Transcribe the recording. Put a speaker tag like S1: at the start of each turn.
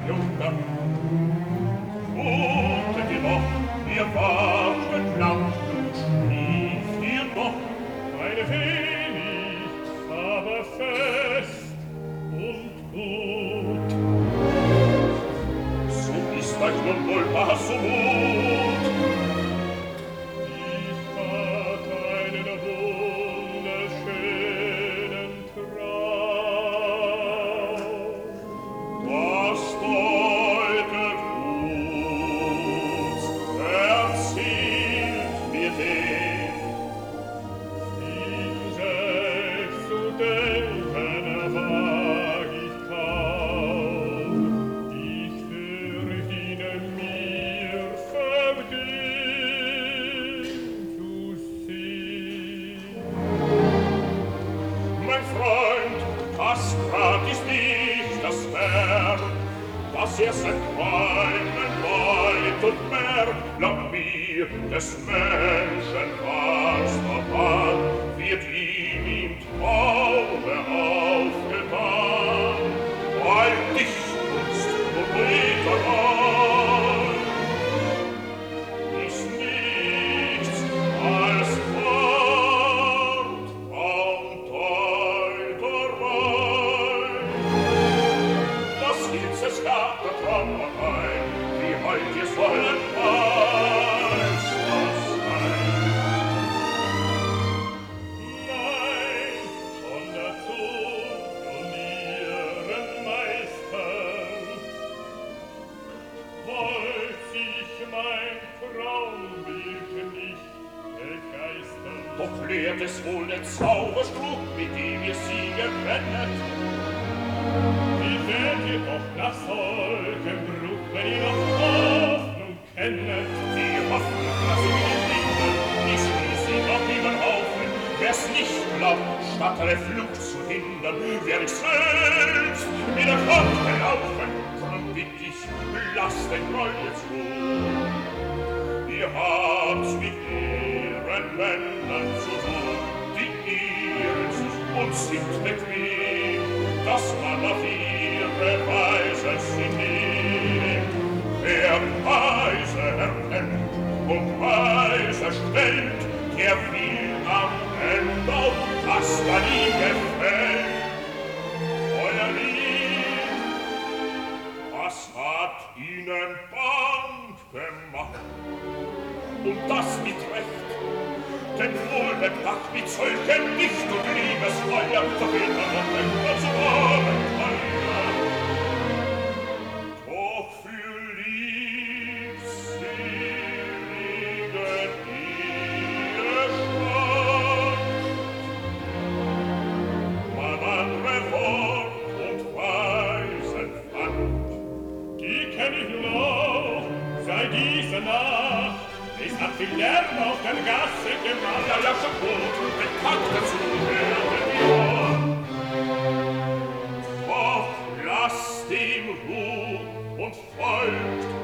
S1: Junge. Mutet ihr noch, ihr wachet lang, schlieft ihr noch?
S2: Eine wenig, aber fest und gut.
S1: So ist euch nun wohl was so Mut.
S2: Ich hat einen wunderschönen Traum.
S1: Was deutet uns, erzählt mir den.
S2: Ihn selbst zu denken wag ich kaum. Ich fürchte mir verdient zu sehen.
S1: Mein Freund, das Grad ist nicht das Werk, das sein Träumen weit und mehr. Glaub mir, des Menschen was verwandt, wird ihm im Traume aufgetan. Weil Dichtkunst und Literei ist nichts als Wort und Teuterei. Was hieß es gab der Trauerei, wie heut ihr sollen weiß was sein.
S2: Nein, von der Zucht und ihren Meistern wollt sich mein Traumbild nicht begeistern.
S1: Doch lehrt es wohl der Zauberspruch, mit dem ihr sie gewendet.
S2: Wie werdet ihr doch nach solchem Bruch, wenn ihr noch Hoffnung kennet?
S1: Die Hoffnung lasse ich nicht liegen, ich schließ sie noch über den Haufen. Wer's nicht glaubt, statt eine Flucht zu hindern, wär ich selbst in der Flucht gelaufen. Drum bitt ich, lasst den Groll jetzt ruhen. Ihr habt's mit Ehrenmännern zu tun, die ehren sich und sind bequem, dass man auf ihre Weise sie nimmt. Wer Weise erkennt und Weise stellt, der will am Ende auch, was dann ihm gefällt. Euer Lieb, was hat ihnen Band gemacht? Und das mit Recht, denn wohl bedacht mit solchem Licht und Liebesfeuer verbinden und Länder zu Abenteuer. Doch für liebselige Ehestand man andere Wort und Weisen fand.
S2: Die kenn ich noch, seit dieser Nacht. Es hat viel Lärm auf der Gasse gemacht.
S1: Ja, schon gut, den Tag dazu hören wir. Doch lasst ihm Ruhe und folgt